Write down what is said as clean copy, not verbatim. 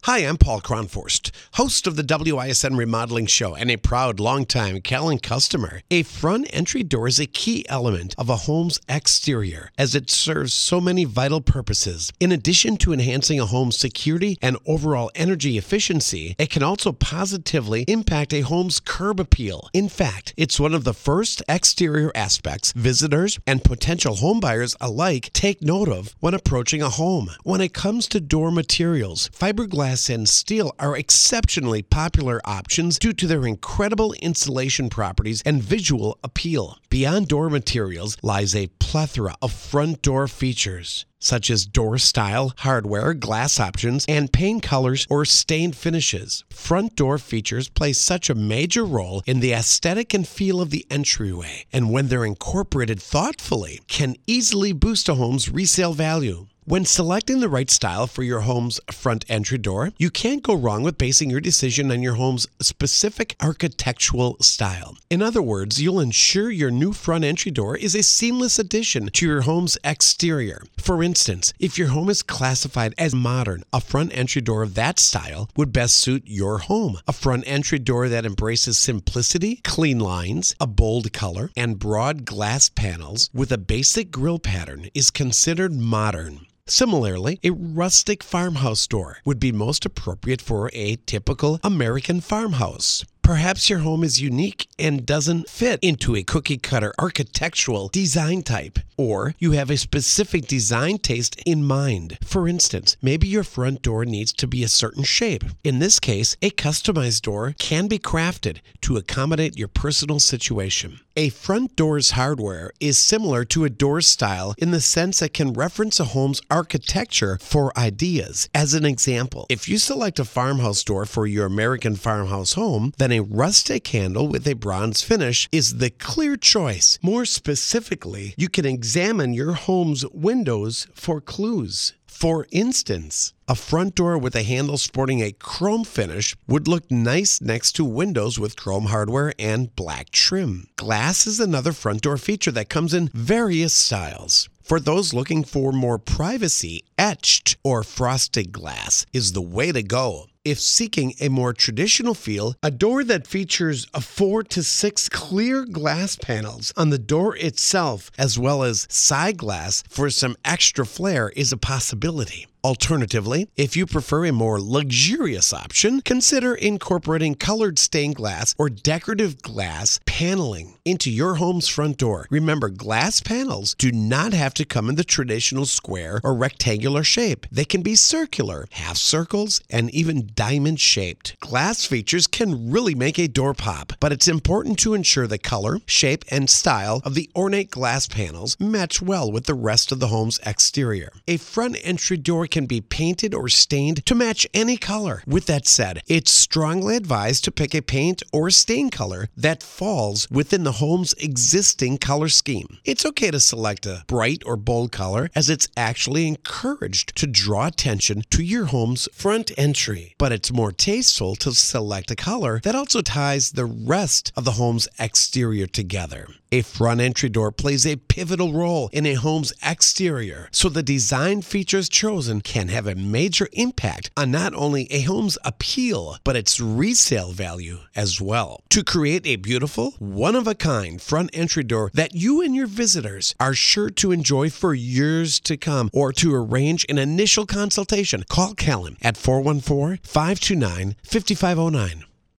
Hi, I'm Paul Cronforst, host of the WISN Remodeling Show and a proud longtime Callan customer. A front entry door is a key element of a home's exterior as it serves so many vital purposes. In addition to enhancing a home's security and overall energy efficiency, it can also positively impact a home's curb appeal. In fact, it's one of the first exterior aspects visitors and potential homebuyers alike take note of when approaching a home. When it comes to door materials, fiberglass and steel are exceptionally popular options due to their incredible insulation properties and visual appeal. Beyond door materials lies a plethora of front door features, such as door style, hardware, glass options, and paint colors or stained finishes. Front door features play such a major role in the aesthetic and feel of the entryway, and when they're incorporated thoughtfully, can easily boost a home's resale value. When selecting the right style for your home's front entry door, you can't go wrong with basing your decision on your home's specific architectural style. In other words, you'll ensure your new front entry door is a seamless addition to your home's exterior. For instance, if your home is classified as modern, a front entry door of that style would best suit your home. A front entry door that embraces simplicity, clean lines, a bold color, and broad glass panels with a basic grille pattern is considered modern. Similarly, a rustic farmhouse door would be most appropriate for a typical American farmhouse. Perhaps your home is unique and doesn't fit into a cookie-cutter architectural design type, or you have a specific design taste in mind. For instance, maybe your front door needs to be a certain shape. In this case, a customized door can be crafted to accommodate your personal situation. A front door's hardware is similar to a door style in the sense it can reference a home's architecture for ideas. As an example, if you select a farmhouse door for your American farmhouse home, then a rustic handle with a bronze finish is the clear choice. More specifically, you can examine your home's windows for clues. For instance, a front door with a handle sporting a chrome finish would look nice next to windows with chrome hardware and black trim. Glass is another front door feature that comes in various styles. For those looking for more privacy, etched or frosted glass is the way to go. If seeking a more traditional feel, a door that features 4 to 6 clear glass panels on the door itself, as well as side glass for some extra flair, is a possibility. Alternatively, if you prefer a more luxurious option, consider incorporating colored stained glass or decorative glass paneling into your home's front door. Remember, glass panels do not have to come in the traditional square or rectangular shape. They can be circular, half circles, and even diamond-shaped. Glass features can really make a door pop, but it's important to ensure the color, shape, and style of the ornate glass panels match well with the rest of the home's exterior. A front entry door can be painted or stained to match any color. With that said, it's strongly advised to pick a paint or stain color that falls within the home's existing color scheme. It's okay to select a bright or bold color, as it's actually encouraged to draw attention to your home's front entry, but it's more tasteful to select a color that also ties the rest of the home's exterior together. A front entry door plays a pivotal role in a home's exterior, so the design features chosen can have a major impact on not only a home's appeal, but its resale value as well. To create a beautiful, one-of-a-kind front entry door that you and your visitors are sure to enjoy for years to come, or to arrange an initial consultation, call Callan at 414-529-5509.